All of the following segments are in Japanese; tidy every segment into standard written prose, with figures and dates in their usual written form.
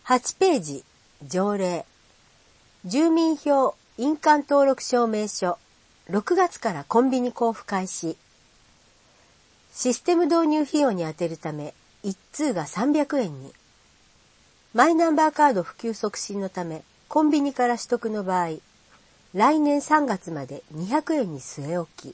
8ページ、条例。住民票印鑑登録証明書、6月からコンビニ交付開始。システム導入費用に充てるため、1通が300円に。マイナンバーカード普及促進のため、コンビニから取得の場合、来年3月まで200円に据え置き。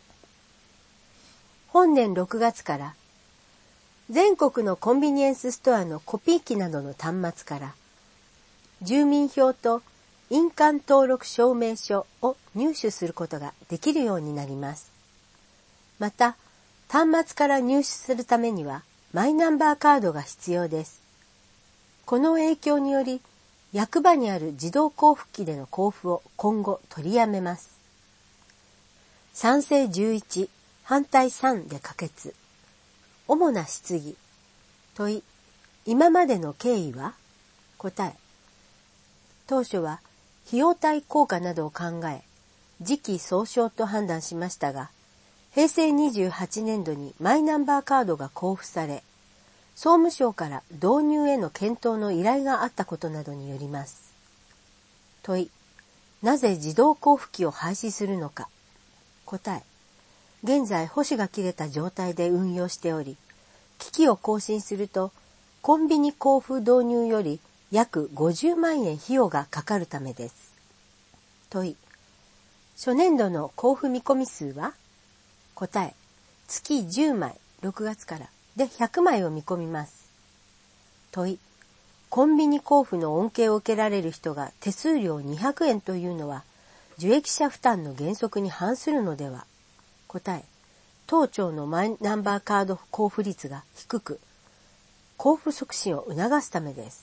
本年6月から、全国のコンビニエンスストアのコピー機などの端末から、住民票と印鑑登録証明書を入手することができるようになります。また、端末から入手するためには、マイナンバーカードが必要です。この影響により、役場にある自動交付機での交付を今後取りやめます。賛成11、反対3で可決。主な質疑。問い。今までの経緯は？答え。当初は費用対効果などを考え、時期尚早と判断しましたが、平成28年度にマイナンバーカードが交付され、総務省から導入への検討の依頼があったことなどによります。問い。なぜ自動交付機を廃止するのか？答え。現在保守が切れた状態で運用しており、機器を更新すると、コンビニ交付導入より約50万円費用がかかるためです。問い。初年度の交付見込み数は？答え。月10枚、6月からで100枚を見込みます。問い。コンビニ交付の恩恵を受けられる人が手数料200円というのは、受益者負担の原則に反するのでは？答え。当庁のマイナンバーカード交付率が低く、交付促進を促すためです。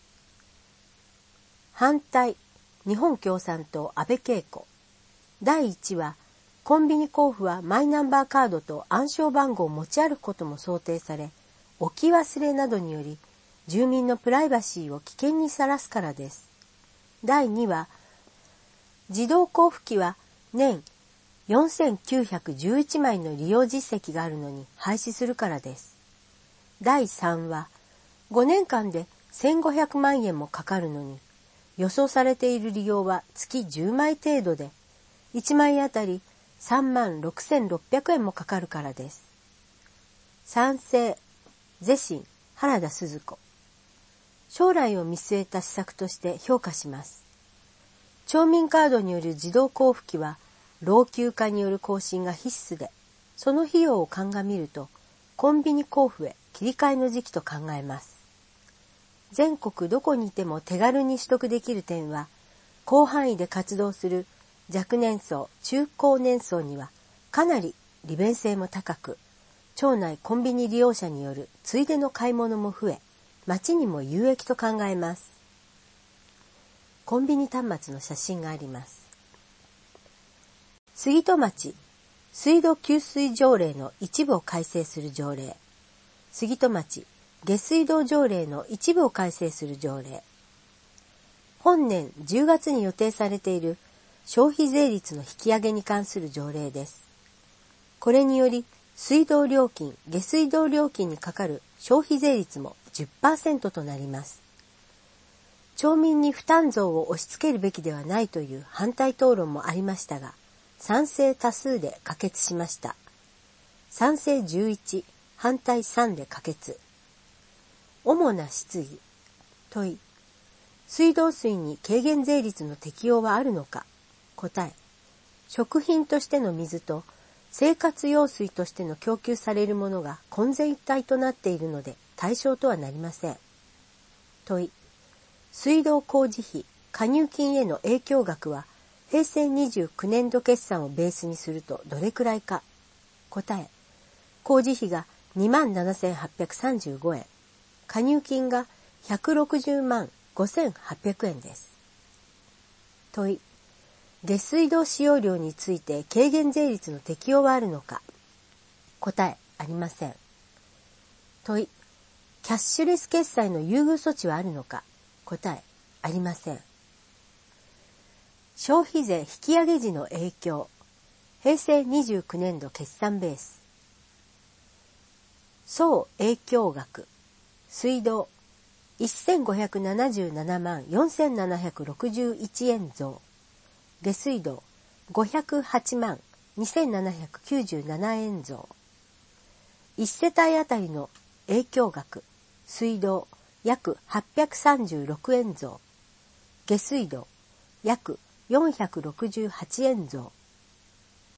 反対。日本共産党安倍恵子。第1は、コンビニ交付はマイナンバーカードと暗証番号を持ち歩くことも想定され、置き忘れなどにより、住民のプライバシーを危険にさらすからです。第2は、自動交付機は年4911枚の利用実績があるのに廃止するからです。第3は、5年間で1500万円もかかるのに、予想されている利用は月10枚程度で、1枚あたり36,600円もかかるからです。賛成、是審、原田鈴子。将来を見据えた施策として評価します。町民カードによる自動交付機は、老朽化による更新が必須で、その費用を鑑みると、コンビニ交付へ切り替えの時期と考えます。全国どこにいても手軽に取得できる点は、広範囲で活動する若年層、中高年層にはかなり利便性も高く、町内コンビニ利用者によるついでの買い物も増え、町にも有益と考えます。コンビニ端末の写真があります。杉戸町、水道給水条例の一部を改正する条例。杉戸町、下水道条例の一部を改正する条例。本年10月に予定されている消費税率の引き上げに関する条例です。これにより、水道料金、下水道料金にかかる消費税率も 10% となります。町民に負担増を押し付けるべきではないという反対討論もありましたが、賛成多数で可決しました。賛成11、反対3で可決。主な質疑。問い。水道水に軽減税率の適用はあるのか？答え。食品としての水と生活用水としての供給されるものが混然一体となっているので対象とはなりません。問い。水道工事費、加入金への影響額は平成29年度決算をベースにするとどれくらいか？答え。工事費が27,835円、加入金が160万5,800円です。問い。下水道使用量について軽減税率の適用はあるのか？答え。ありません。問い。キャッシュレス決済の優遇措置はあるのか？答え。ありません。消費税引き上げ時の影響。平成29年度決算ベース。総影響額。水道 1577万4761円増。下水道508万2797円増。1世帯あたりの影響額、水道約836円増。下水道約468円増。